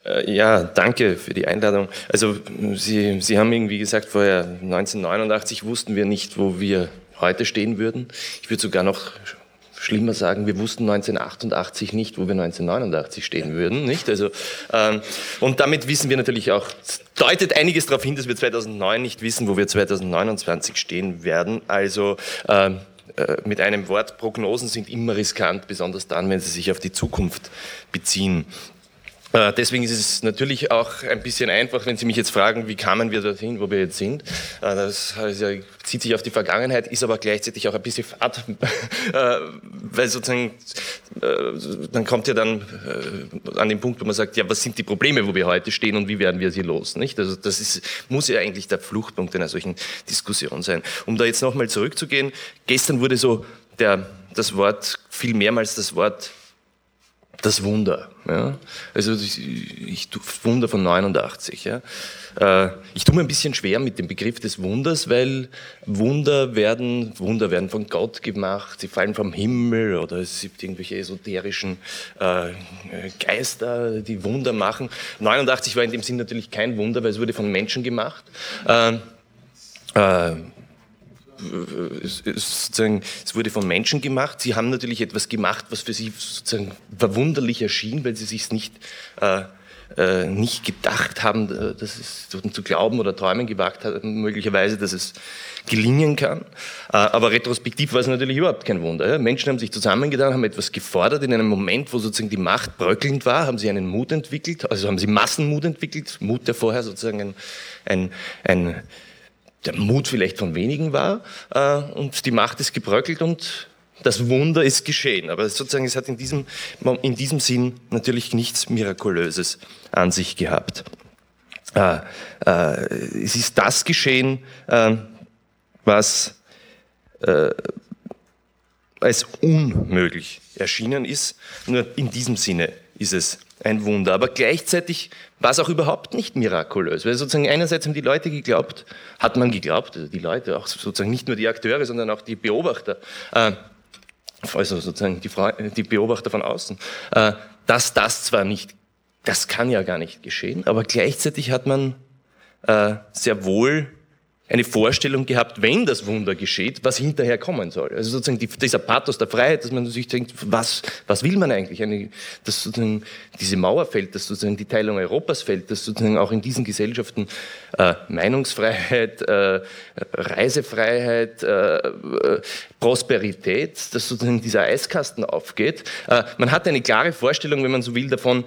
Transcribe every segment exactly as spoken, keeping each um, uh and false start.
Ja, danke für die Einladung. Also Sie, Sie haben irgendwie gesagt, vorher neunzehnhundertneunundachtzig wussten wir nicht, wo wir heute stehen würden. Ich würde sogar noch schlimmer sagen, wir wussten neunzehnhundertachtundachtzig nicht, wo wir neunzehnhundertneunundachtzig stehen würden, nicht? Also, ähm, und damit wissen wir natürlich auch, deutet einiges darauf hin, dass wir zweitausendneun nicht wissen, wo wir zweitausendneunundzwanzig stehen werden. Also ähm, äh, mit einem Wort, Prognosen sind immer riskant, besonders dann, wenn sie sich auf die Zukunft beziehen. Äh, deswegen ist es natürlich auch ein bisschen einfach, wenn Sie mich jetzt fragen, wie kamen wir dorthin, wo wir jetzt sind. Äh, das heißt, ja, bezieht sich auf die Vergangenheit, ist aber gleichzeitig auch ein bisschen fad, äh, weil sozusagen, äh, dann kommt ja dann äh, an den Punkt, wo man sagt, ja, was sind die Probleme, wo wir heute stehen und wie werden wir sie los, nicht? Also das ist, muss ja eigentlich der Fluchtpunkt einer solchen Diskussion sein. Um da jetzt nochmal zurückzugehen, gestern wurde so der, das Wort, viel mehrmals das Wort das Wunder. Ja? Also ich, ich Wunder von neunundachtzig. Ja? Äh, ich tue mir ein bisschen schwer mit dem Begriff des Wunders, weil Wunder werden, Wunder werden von Gott gemacht, sie fallen vom Himmel oder es gibt irgendwelche esoterischen äh, Geister, die Wunder machen. neunundachtzig war in dem Sinn natürlich kein Wunder, weil es wurde von Menschen gemacht. Äh, äh, Es, es, sozusagen, es wurde von Menschen gemacht. Sie haben natürlich etwas gemacht, was für sie sozusagen verwunderlich erschien, weil sie sich nicht, äh, äh, nicht gedacht haben, dass es zu glauben oder träumen gewagt haben, möglicherweise, dass es gelingen kann. Äh, aber retrospektiv war es natürlich überhaupt kein Wunder. Ja? Menschen haben sich zusammengetan, haben etwas gefordert. In einem Moment, wo sozusagen die Macht bröckelnd war, haben sie einen Mut entwickelt, also haben sie Massenmut entwickelt, Mut, der vorher sozusagen ein, ein, ein der Mut vielleicht von wenigen war, äh, und die Macht ist gebröckelt und das Wunder ist geschehen. Aber sozusagen, es hat in diesem, in diesem Sinn natürlich nichts Mirakulöses an sich gehabt. Äh, äh, es ist das geschehen, äh, was äh, als unmöglich erschienen ist. Nur in diesem Sinne ist es ein Wunder. Aber gleichzeitig war es auch überhaupt nicht mirakulös. Weil sozusagen einerseits haben die Leute geglaubt, hat man geglaubt, also die Leute, auch sozusagen nicht nur die Akteure, sondern auch die Beobachter, äh, also sozusagen die, Frau, die Beobachter von außen, äh, dass das zwar nicht, das kann ja gar nicht geschehen, aber gleichzeitig hat man äh, sehr wohl eine Vorstellung gehabt, wenn das Wunder geschieht, was hinterher kommen soll. Also sozusagen die, dieser Pathos der Freiheit, dass man sich denkt, was, was will man eigentlich? Eine, dass sozusagen diese Mauer fällt, dass sozusagen die Teilung Europas fällt, dass sozusagen auch in diesen Gesellschaften äh, Meinungsfreiheit, äh, Reisefreiheit, äh, Prosperität, dass sozusagen dieser Eiskasten aufgeht. Äh, man hat eine klare Vorstellung, wenn man so will, davon,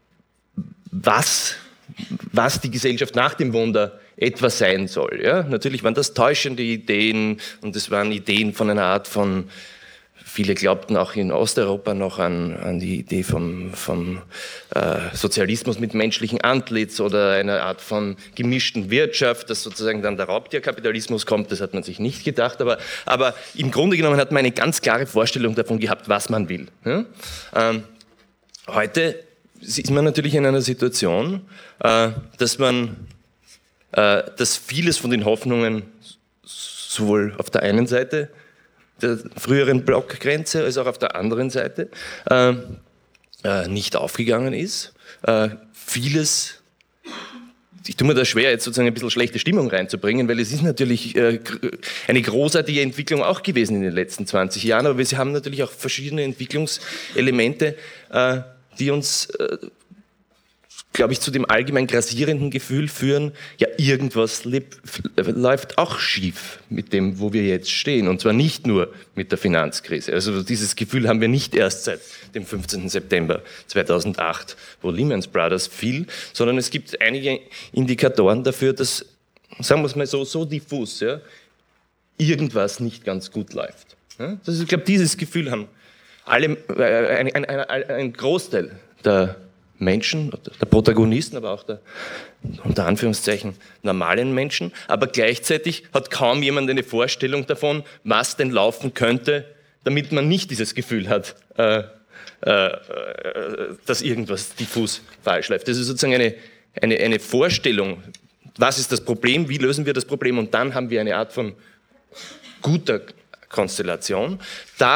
was, was die Gesellschaft nach dem Wunder etwas sein soll. Ja? Natürlich waren das täuschende Ideen und es waren Ideen von einer Art von, viele glaubten auch in Osteuropa noch an, an die Idee vom, vom äh, Sozialismus mit menschlichem Antlitz oder einer Art von gemischten Wirtschaft, dass sozusagen dann der Raubtierkapitalismus kommt, das hat man sich nicht gedacht, aber, aber im Grunde genommen hat man eine ganz klare Vorstellung davon gehabt, was man will. Ja? Ähm, heute ist man natürlich in einer Situation, äh, dass man dass vieles von den Hoffnungen sowohl auf der einen Seite der früheren Blockgrenze als auch auf der anderen Seite äh, äh, nicht aufgegangen ist. Äh, vieles, ich tue mir da schwer, jetzt sozusagen ein bisschen schlechte Stimmung reinzubringen, weil es ist natürlich äh, eine großartige Entwicklung auch gewesen in den letzten zwanzig Jahren, aber wir haben natürlich auch verschiedene Entwicklungselemente, äh, die uns äh, glaube ich, zu dem allgemein grassierenden Gefühl führen, ja, irgendwas lebt, läuft auch schief mit dem, wo wir jetzt stehen. Und zwar nicht nur mit der Finanzkrise. Also dieses Gefühl haben wir nicht erst seit dem fünfzehnten September zweitausendacht, wo Lehman Brothers fiel, sondern es gibt einige Indikatoren dafür, dass, sagen wir es mal so, so diffus, ja, irgendwas nicht ganz gut läuft. Ja? Das ist, ich glaube, dieses Gefühl haben alle, äh, ein, ein, ein, ein Großteil der Menschen, der Protagonisten, aber auch der, unter Anführungszeichen, normalen Menschen. Aber gleichzeitig hat kaum jemand eine Vorstellung davon, was denn laufen könnte, damit man nicht dieses Gefühl hat, äh, äh, dass irgendwas diffus falsch läuft. Das ist sozusagen eine, eine, eine Vorstellung, was ist das Problem, wie lösen wir das Problem, und dann haben wir eine Art von guter Konstellation. Da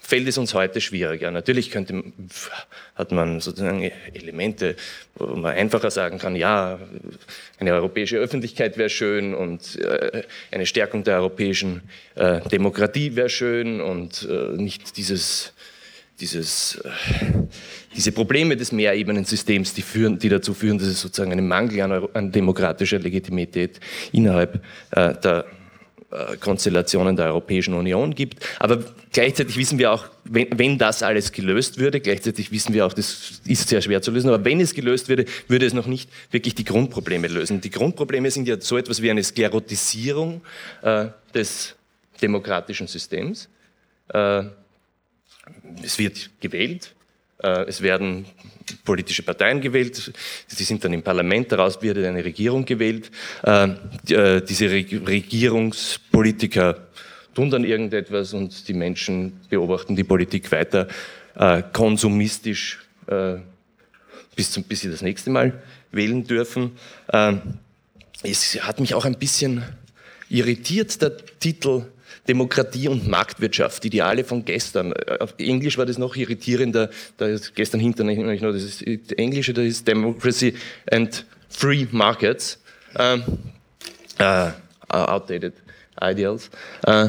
fällt es uns heute schwieriger. Natürlich könnte, hat man sozusagen Elemente, wo man einfacher sagen kann, ja, eine europäische Öffentlichkeit wäre schön und äh, eine Stärkung der europäischen äh, Demokratie wäre schön und äh, nicht dieses, dieses, äh, diese Probleme des Mehrebenensystems, die, führen, die dazu führen, dass es sozusagen einen Mangel an, an demokratischer Legitimität innerhalb äh, der Konstellationen der Europäischen Union gibt. Aber gleichzeitig wissen wir auch, wenn, wenn das alles gelöst würde, gleichzeitig wissen wir auch, das ist sehr schwer zu lösen, aber wenn es gelöst würde, würde es noch nicht wirklich die Grundprobleme lösen. Die Grundprobleme sind ja so etwas wie eine Sklerotisierung äh, des demokratischen Systems. Äh, es wird gewählt, äh, es werden politische Parteien gewählt, sie sind dann im Parlament, daraus wird eine Regierung gewählt. Äh, diese Regierungspolitiker tun dann irgendetwas und die Menschen beobachten die Politik weiter äh, konsumistisch, äh, bis, zum, bis sie das nächste Mal wählen dürfen. Äh, es hat mich auch ein bisschen irritiert, der Titel Demokratie und Marktwirtschaft, Ideale von gestern. Auf Englisch war das noch irritierender, da ist gestern hinter noch, das ist das Englische, das ist Democracy and Free Markets, uh, uh, outdated ideals. Uh,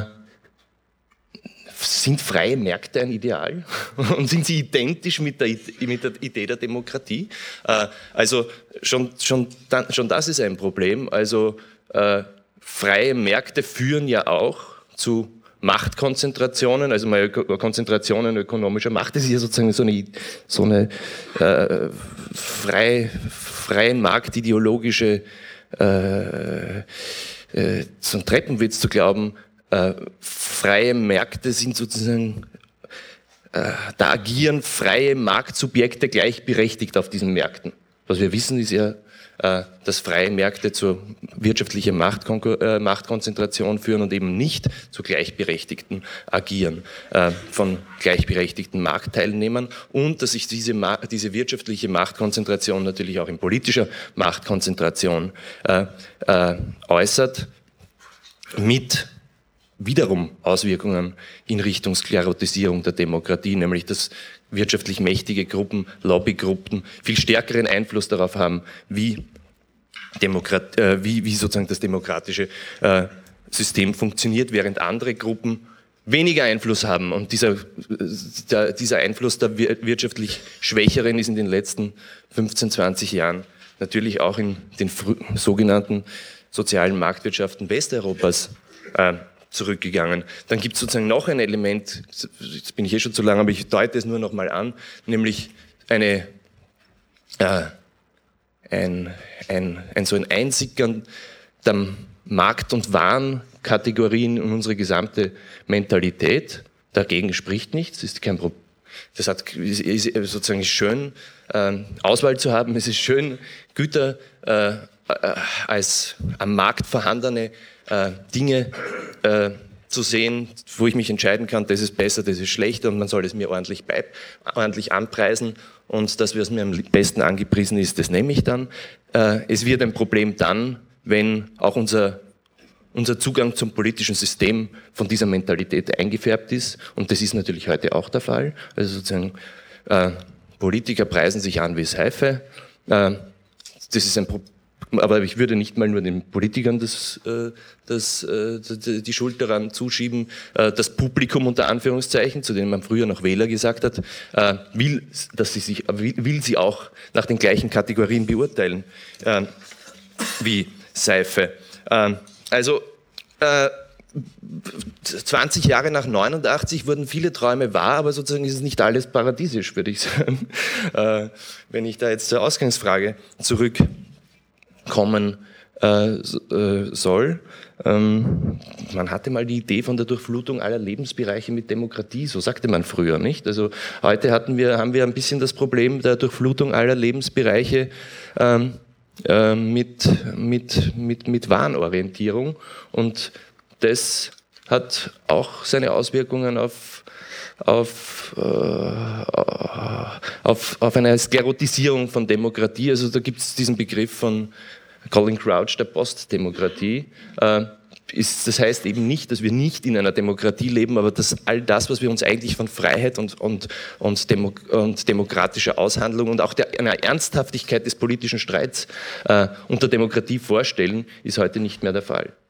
sind freie Märkte ein Ideal? Und sind sie identisch mit der, mit der Idee der Demokratie? Uh, also schon, schon, dann, schon das ist ein Problem. Also uh, freie Märkte führen ja auch zu Machtkonzentrationen, also mal Konzentrationen ökonomischer Macht. Das ist ja sozusagen so eine, so eine äh, frei, freien marktideologische äh, äh, so ein Treppenwitz zu glauben, äh, freie Märkte sind sozusagen, äh, da agieren freie Marktsubjekte gleichberechtigt auf diesen Märkten. Was wir wissen ist ja, dass freie Märkte zur wirtschaftlichen Machtkonzentration führen und eben nicht zu gleichberechtigten Agieren von gleichberechtigten Marktteilnehmern und dass sich diese, diese wirtschaftliche Machtkonzentration natürlich auch in politischer Machtkonzentration äußert, mit wiederum Auswirkungen in Richtung Sklerotisierung der Demokratie, nämlich dass wirtschaftlich mächtige Gruppen, Lobbygruppen viel stärkeren Einfluss darauf haben, wie, Demokrat, äh, wie, wie sozusagen das demokratische äh, System funktioniert, während andere Gruppen weniger Einfluss haben. Und dieser, der, dieser Einfluss der wirtschaftlich Schwächeren ist in den letzten fünfzehn, zwanzig Jahren natürlich auch in den frü- sogenannten sozialen Marktwirtschaften Westeuropas äh, zurückgegangen. Dann gibt es sozusagen noch ein Element, jetzt bin ich eh schon zu lang, aber ich deute es nur noch mal an, nämlich eine, äh, ein, ein, ein so ein Einsickern der Markt- und Warenkategorien in unsere gesamte Mentalität. Dagegen spricht nichts, ist kein Problem. Das hat, ist, ist sozusagen schön, äh, Auswahl zu haben. Es ist schön, Güter äh, äh, als am Markt vorhandene äh, Dinge äh, zu sehen, wo ich mich entscheiden kann, das ist besser, das ist schlechter und man soll es mir ordentlich, bei, ordentlich anpreisen und das, was mir am besten angepriesen ist, das nehme ich dann. Äh, es wird ein Problem dann, wenn auch unser, unser Zugang zum politischen System von dieser Mentalität eingefärbt ist und das ist natürlich heute auch der Fall. Also sozusagen äh, Politiker preisen sich an wie Seife. Äh, das ist ein Problem. Aber ich würde nicht mal nur den Politikern das, das, die Schuld daran zuschieben. Das Publikum unter Anführungszeichen, zu dem man früher noch Wähler gesagt hat, will, dass sie sich, will sie auch nach den gleichen Kategorien beurteilen wie Seife. Also zwanzig Jahre nach neunundachtzig wurden viele Träume wahr, aber sozusagen ist es nicht alles paradiesisch, würde ich sagen. Wenn ich da jetzt zur Ausgangsfrage zurück kommen äh, soll. Ähm, man hatte mal die Idee von der Durchflutung aller Lebensbereiche mit Demokratie, so sagte man früher, nicht? Also heute hatten wir, haben wir ein bisschen das Problem der Durchflutung aller Lebensbereiche ähm, äh, mit, mit, mit, mit Wahnorientierung und das hat auch seine Auswirkungen auf Auf, äh, auf, auf eine Sklerotisierung von Demokratie. Also da gibt es diesen Begriff von Colin Crouch, der Postdemokratie. Äh, ist, das heißt eben nicht, dass wir nicht in einer Demokratie leben, aber dass all das, was wir uns eigentlich von Freiheit und, und, und, Demo, und demokratischer Aushandlung und auch der, einer Ernsthaftigkeit des politischen Streits äh, unter Demokratie vorstellen, ist heute nicht mehr der Fall.